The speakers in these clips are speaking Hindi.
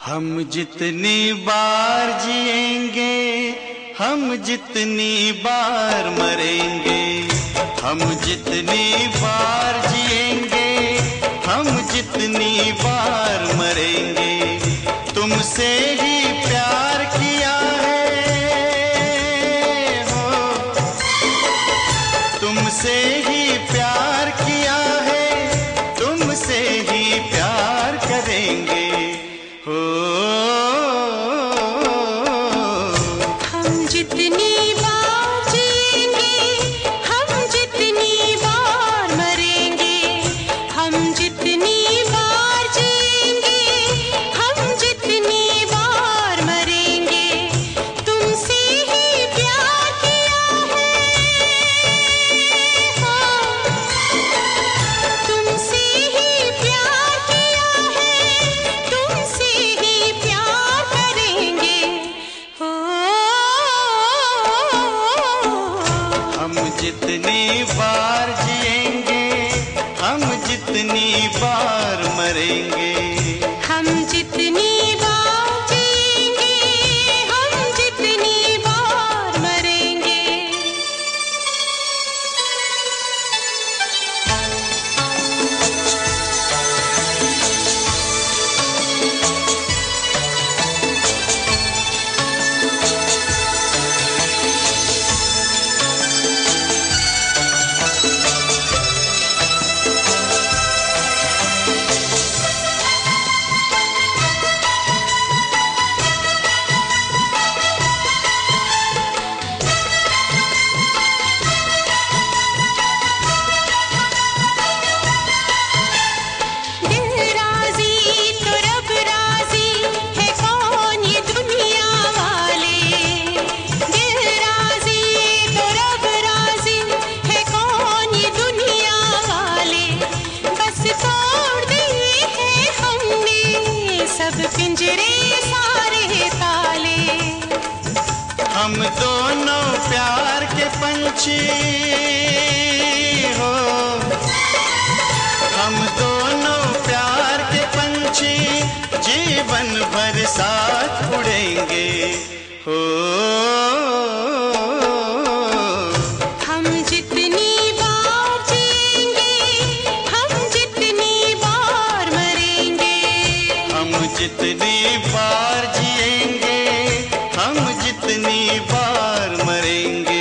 हम जितनी बार जिएंगे, हम जितनी बार मरेंगे। हम जितनी बार जिएंगे, हम जितनी बार मरेंगे। तुमसे ही प्यार किया है हो, तुमसे ही प्यार किया है, तुमसे ही प्यार करेंगे हो। हम जितनी बार जिएंगे, हम जितनी बार मरेंगे। हम जितनी बार जिएंगे, हम जितनी बार मरेंगे। तुमसे ही प्यार किया है हाँ, तुमसे ही प्यार किया है, तुमसे ही प्यार करेंगे हो। हम जितनी बार जिएंगे, हम जितनी बार मरेंगे। हम जितनी बार जिएंगे, हम जितनी बार मरेंगे। पिंजरे सारे ताले। हम दोनों प्यार के पंछी हो, हम दोनों प्यार के पंछी जीवन भर साथ उड़ेंगे हो। हम जितनी बार जिएंगे, हम जितनी बार मरेंगे। हम जितनी बार जिएंगे, हम जितनी बार मरेंगे।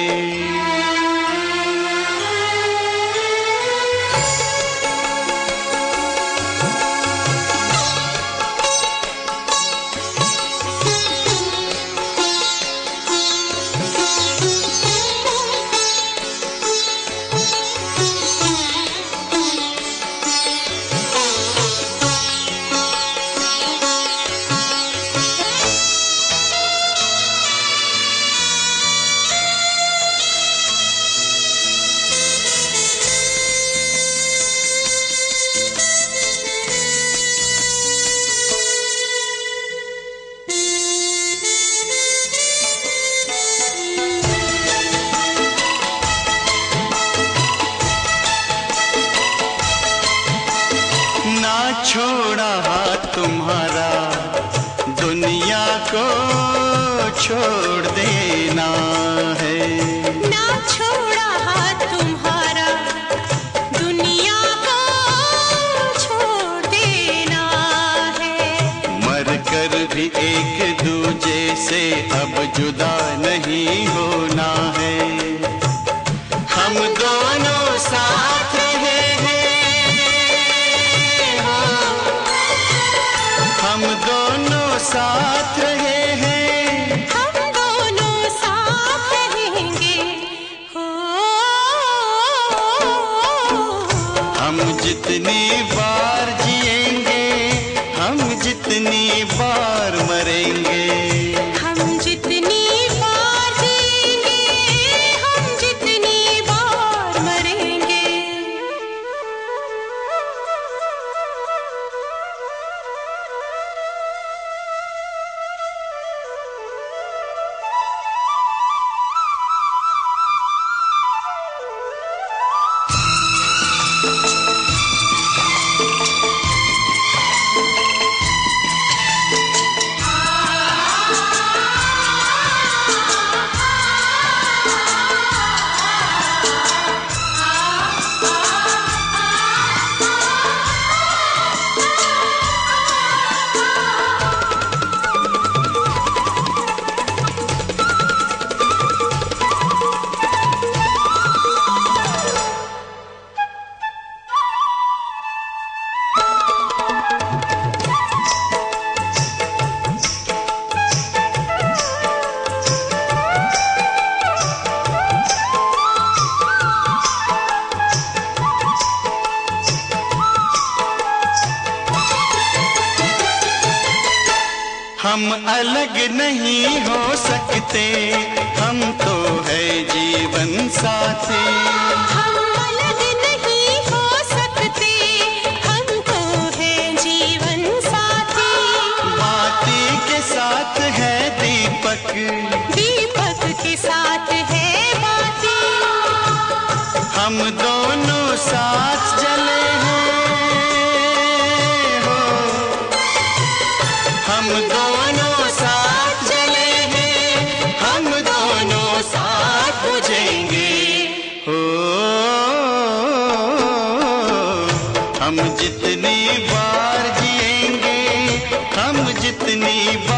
छोड़ा हाथ तुम्हारा, दुनिया को छोड़ देना है। ना छोड़ा हाथ तुम्हारा, दुनिया को छोड़ देना है। मर कर भी एक दूजे से अब जुदा नहीं होना है। हम दोनों साथ रहे हैं, हम दोनों साथ रहे हैं, हम दोनों साथ रहेंगे हो। हम जितनी बार जिएंगे, हम जितनी बार मरेंगे। हम जितनी बार जिएंगे, हम जितनी बार मरेंगे। हम अलग नहीं हो सकते, हम तो है जीवन साथी। हम अलग नहीं हो सकते, हम तो है जीवन साथी। बाती के साथ है दीपक, दीपक के साथ है बाती। हम दोनों साथ जले हैं हो, हम दोनों साथ जले हैं, हम दोनों साथ बुझेंगे हो। हम जितनी बार जिएंगे, हम जितनी बार